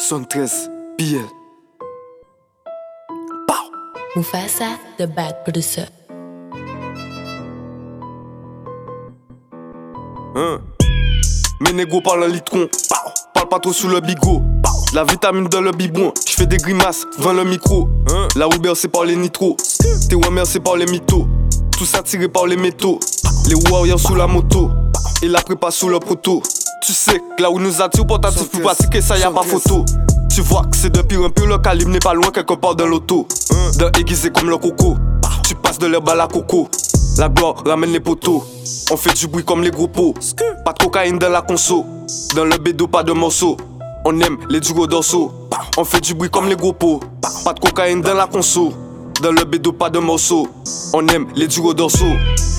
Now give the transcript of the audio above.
73 BL. Pow! Mufasa, the bad producer. Mes négros parlent un litron. Parle pas trop sous le bigot. La vitamine dans le biberon. J'fais des grimaces, vends le micro. La Uber c'est par les nitros. Tes wamers c'est par les mythos. Tout ça tiré par les métaux. Les warriors sous la moto. Et la prépa sous le proto. Tu sais que là où nous attire portatif pour pratiquer ça y'a pas photo. Tu vois que c'est de pire en pire, le calibre n'est pas loin quelque part dans l'auto. D'un aiguisé comme le coco. Tu passes de l'herbe à la coco. La gloire ramène les poteaux. On fait du bruit comme les gros pots. Pas de cocaïne dans la conso. Dans le bédo pas de morceaux. On aime les dugos dorsaux. On fait du bruit comme les gros pots. Pas de cocaïne dans la conso. Dans le bédo pas de morceaux. On aime les dugos dorsaux.